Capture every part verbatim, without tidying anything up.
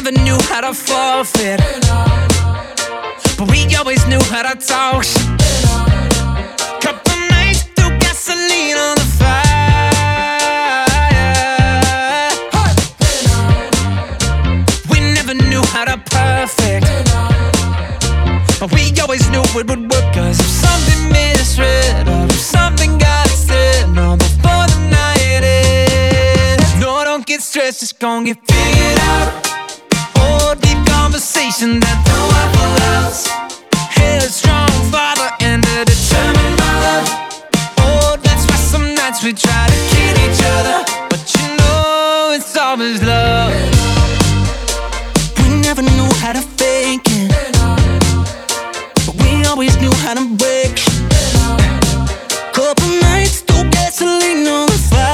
never knew how to forfeit, but we always knew how to talk shit. Couple nights threw gasoline on the fire. We never knew how to perfect, but we always knew it would work. Cause if something made us red, or if something got us there, no, before the night ends. No, don't get stressed, it's gon' get figured out. Oh, deep conversation that the Waffle House. Headstrong father and a determined mother. Oh, that's why some nights we try to kill each other, but you know it's always love. We never knew how to fake it, but we always knew how to break shit. Couple nights threw gasoline on the fire.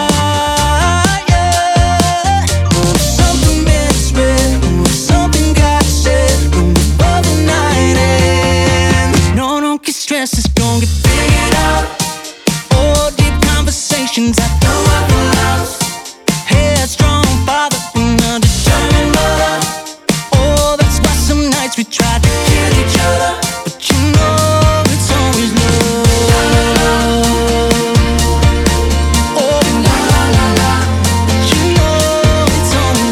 Oh, something made us red, oh, something got said, oh, before the night ends. No, don't get stressed, it's gon' get figured out. Oh, deep conversations at the Waffle House. Headstrong father and a determined mother. Oh, that's why some nights we tried to kill each other, but you know it's always love. Oh, la la la la, but you know it's always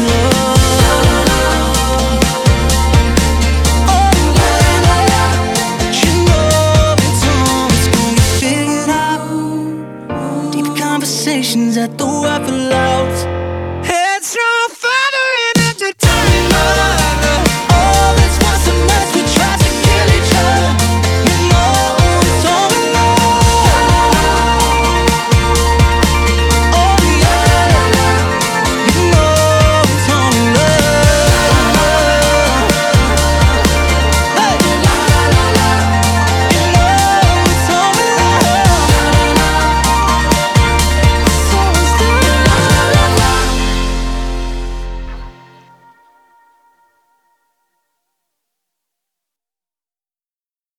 love. Oh, la la la, but you know it's always gonna get figured out. Deep conversations at the Waffle House.